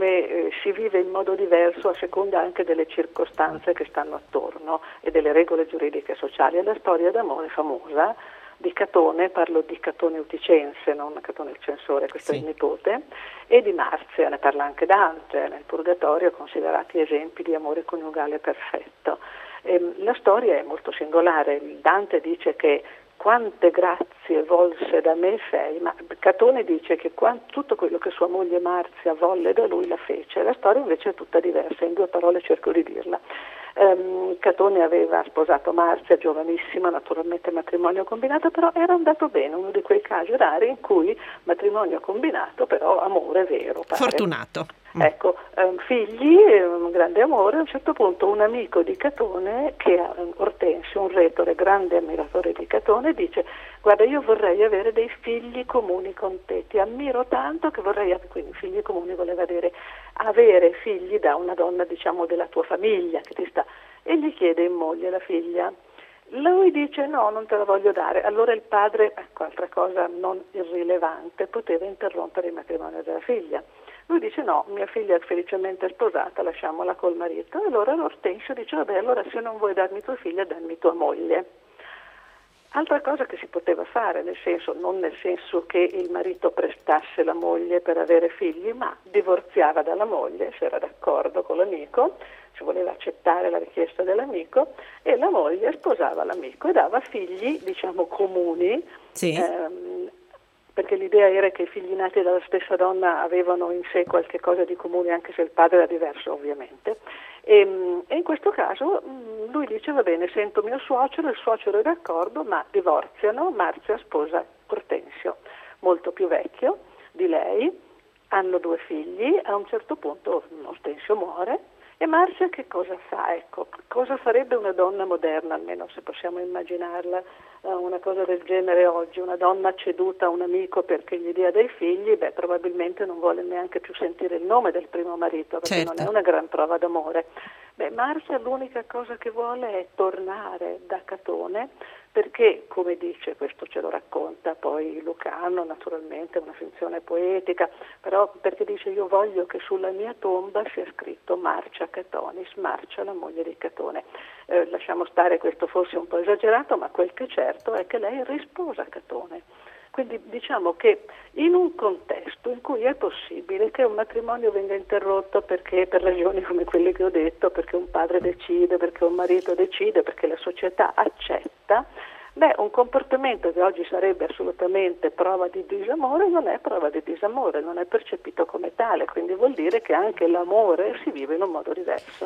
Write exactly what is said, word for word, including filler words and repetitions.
come eh, si vive in modo diverso a seconda anche delle circostanze che stanno attorno e delle regole giuridiche e sociali. È la storia d'amore famosa di Catone, parlo di Catone Uticense, non Catone il censore, questo sì. È il nipote, e di Marzia, ne parla anche Dante, nel Purgatorio, considerati esempi di amore coniugale perfetto. E, la storia è molto singolare. Dante dice che quante grazie volse da me sei, ma Catone dice che quant- tutto quello che sua moglie Marzia volle da lui la fece. La storia invece è tutta diversa, in due parole cerco di dirla. Um, Catone aveva sposato Marzia giovanissima, naturalmente matrimonio combinato, però era andato bene, uno di quei casi rari in cui matrimonio combinato, però amore vero. Pare. Fortunato. Ecco, um, figli, un grande amore. A un certo punto un amico di Catone, che è Ortensio, un retore, grande ammiratore di Catone, dice: guarda, io vorrei avere dei figli comuni con te, ti ammiro tanto che vorrei, quindi figli comuni voleva dire avere figli da una donna, diciamo, della tua famiglia che ti sta, e gli chiede in moglie la figlia. Lui dice: no, non te la voglio dare. Allora il padre, ecco, altra cosa non irrilevante, poteva interrompere il matrimonio della figlia. Lui dice: no, mia figlia è felicemente sposata, lasciamola col marito. E allora l'Ortensio dice: vabbè, allora se non vuoi darmi tua figlia, dammi tua moglie. Altra cosa che si poteva fare, nel senso, non nel senso che il marito prestasse la moglie per avere figli, ma divorziava dalla moglie, se era d'accordo con l'amico, se voleva accettare la richiesta dell'amico, e la moglie sposava l'amico e dava figli, diciamo, comuni, sì. ehm, perché l'idea era che i figli nati dalla stessa donna avevano in sé qualche cosa di comune, anche se il padre era diverso, ovviamente. E, e in questo caso lui dice: va bene, sento mio suocero, il suocero è d'accordo, ma divorziano. Marzia sposa Ortensio, molto più vecchio di lei, hanno due figli. A un certo punto Ortensio muore e Marzia che cosa fa? Ecco, cosa farebbe una donna moderna, almeno se possiamo immaginarla, una cosa del genere oggi? Una donna ceduta a un amico perché gli dia dei figli, beh, probabilmente non vuole neanche più sentire il nome del primo marito, perché certo. Non è una gran prova d'amore. Beh, Marzia l'unica cosa che vuole è tornare da Catone, perché, come dice, questo ce lo racconta poi Lucano, naturalmente è una finzione poetica, però perché dice: io voglio che sulla mia tomba sia scritto Marcia Catonis, Marcia la moglie di Catone. Eh, lasciamo stare questo forse un po' esagerato, ma quel che è certo è che lei risposa Catone. Quindi diciamo che in un contesto in cui è possibile che un matrimonio venga interrotto perché per ragioni come quelle che ho detto, perché un padre decide, perché un marito decide, perché la società accetta, beh, un comportamento che oggi sarebbe assolutamente prova di disamore non è prova di disamore, non è percepito come tale, quindi vuol dire che anche l'amore si vive in un modo diverso.